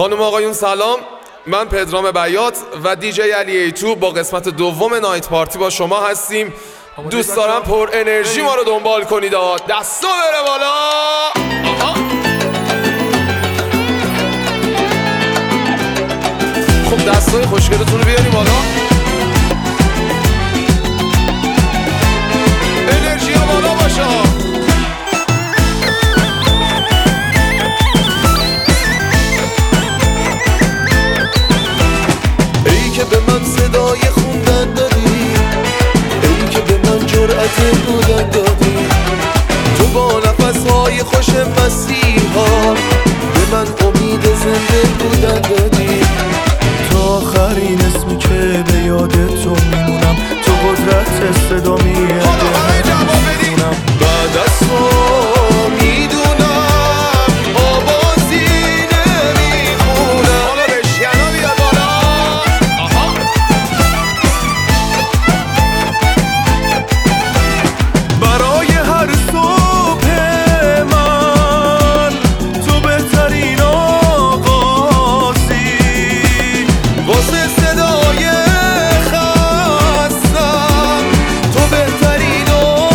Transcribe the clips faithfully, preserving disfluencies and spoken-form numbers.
خانم آقایون سلام، من پدرام بیات و دیجی علی ایتو با قسمت دوم نایت پارتی با شما هستیم. دوست دارم پر انرژی ما رو دنبال کنید، دستا بره بالا. آها. خب دستای خوشگلتون رو بیاریم بالا. انرژی ها بالا باشه. ای که به من صدای خوندن دادی، ای که به من جرأت بودن دادی، تو با نفسهای خوش مسیحا به من امید زنده بودن دادی. تا آخرین اسمی که به یاد تو میمونم، تو قدرت صدا میدونم. بعد از تو میدونم آوازی نمیخونم. حالا بشکنم بیاد بالا. آها. برای هر صبح من تو بهترین آغازی، واسه صدای خستم تو بهترین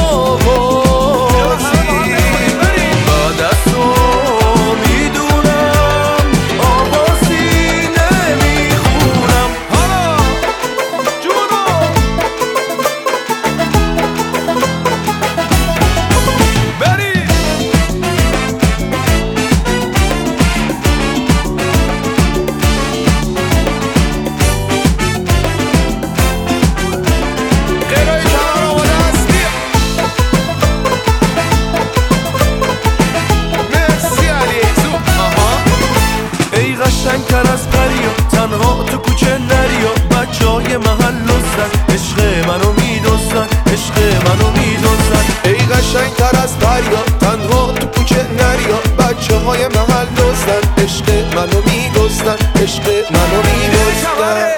آوازی. بعد از تو میدونم آوازی نمیخونم. حالا جونو بری غیرهای کمر آماده هستی؟ مرسی علی ایتو. آها. ای قشنگتر از پریا، تنها تو کوچه نریا، بچه های محل دزدن، عشق منو میدزدن، عشق منو میدزدن. ای قشنگتر از پریا، تنها تو کوچه نریا، بچه های محل دزدن، عشق منو میدزدن، عشق منو میدزدن.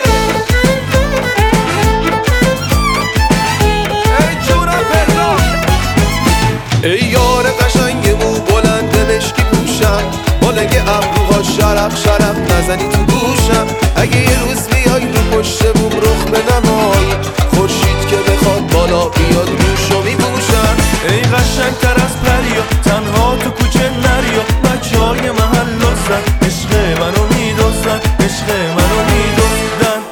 ای یار قشنگ مو بلند مشکی پوشم، با لنگ ابروها شرق شرق نزنی تو گوشم. اگه یه روز بیای رو پشت بوم رخ بنمایی، خورشید که بخواد بالا بیاد روشو میپوشم. ای قشنگتر از پریا، تنها تو کوچه نریا، بچه های محل دزدن، عشق منو میدزدن، عشق منو میدزدن.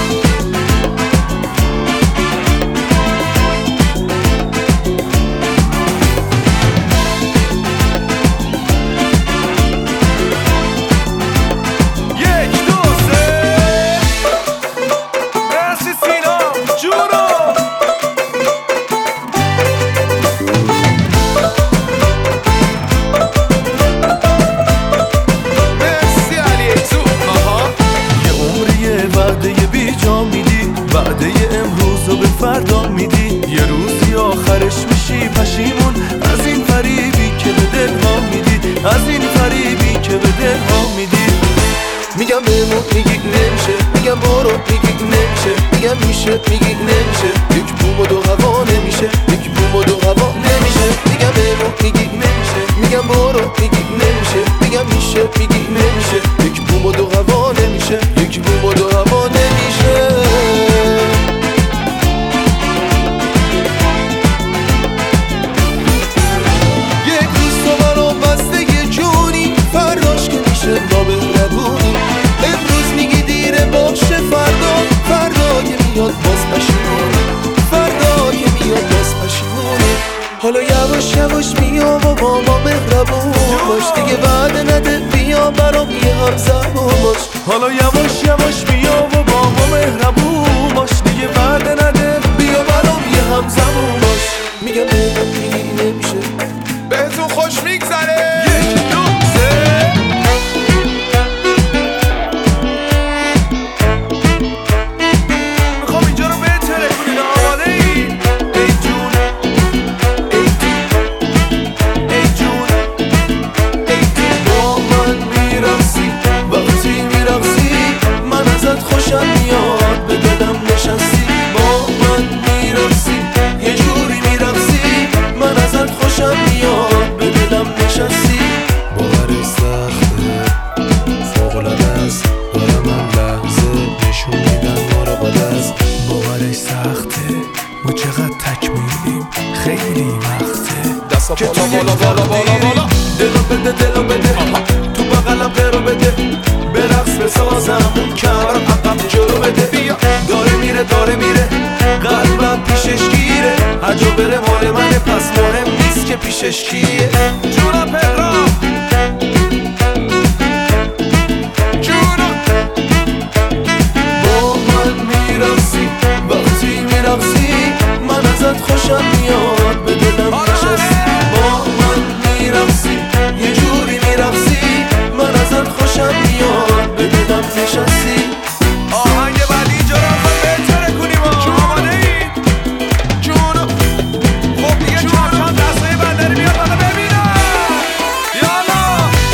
وعده امروز رو به فردا میدی، یه روزی آخرش میشی پشیمون از این فریبی که به دل ها میدی، از این فریبی که به دل ها میدی. میگم بمون میگی نمیشه، میگم برو میگی نمیشه، میگم میشه میگی نمیشه، یک بوم و دو هوا نمیشه، یک بوم و دو هوا نمیشه. میگم بمون میگی نمیشه، میگم برو میگی نمیشه، میگم میشه میگی نمیشه، یک بوم و دو هوا نمیشه، یک بوم و دو هوا نمیشه. حالا یواش یواش بیا و با ما مهربون باش، دیگه وعده نده بیا برام یه هم زبون باش. حالا یواش یواش بیا و با ما مهربون باش، دیگه وعده نده بیا برام یه هم زبون باش. میگم بهتون میگی نمیشه، بهتون خوش میگذره. یک دو سه میخوام اینجا رو بهتره کنید. آماده ای؟ ای جون ای جون ای جون با من میرقصی، وقتی میرقصی من ازت خوشم میاد، به دلم هجو بره مال منه پس مهم نیست که پیشش کیه. جونا پدرام جونا با من میرقصی وقتی میرقصی من ازت خوشم میاد به دلم نشستی. با من میرقصی یه جوری میرقصی من ازت خوشم میاد به دلم نشستی. آهنگ بعدی اینجا رو خواهی بهتره کنیم آماده ای؟ جونو خب دیگه چهار چند دستای بندری بیاد بالا ببینم یالا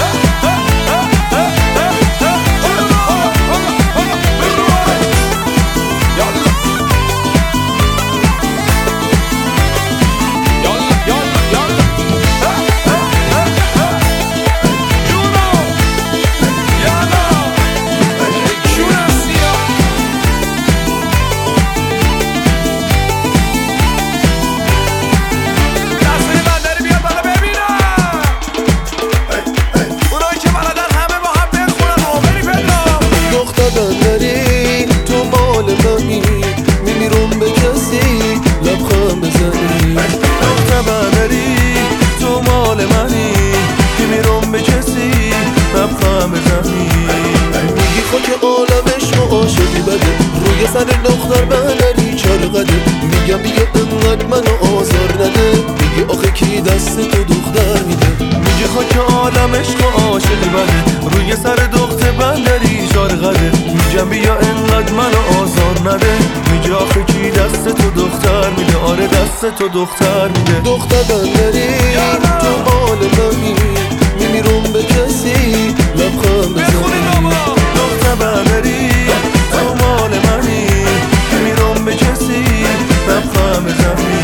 روی سر دختر بندری چرقده. میگم بیا انقدر منو آزار نده. میگه آخه کی دست تو دختر میده. میگه خاک عالم عشق و عاشقی بده. روی سر دختر بندری چرقده. میگم بیا انقدر منو آزار نده. میگه آخه کی دست تو دختر میده. آره دست تو دختر میده. دختر بندری تو مال منی میمیرم به کسی لبخند بزنی. دختر بندری تو مال منی میمیرم به کسی لبخند بزنی.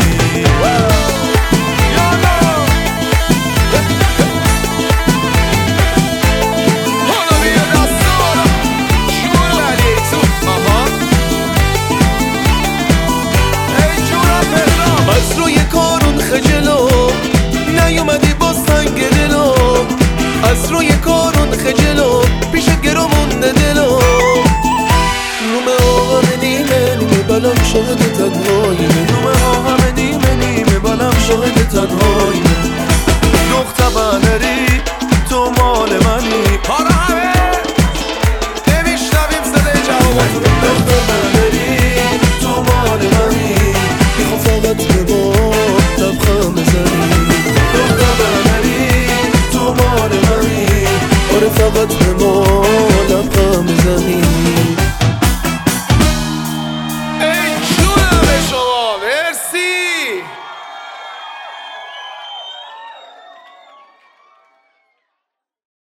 از روی کارون خجلو نیومدی با سنگ دلو. از روی کارون خجلو پیشت گرو مونده دلو. نومه ها همه نیمه نیمه بلم شاهد تنهاییمه. نومه ها همه نیمه نیمه بلم شاهد تنهاییمه. دختر بندری تو مال منی. حالا همه نمیشنویم صدای جواباتون. دختر بندری تو مال منی میخوام فقط به ما لبخند بزنی. دختر بندری تو مال منی آره فقط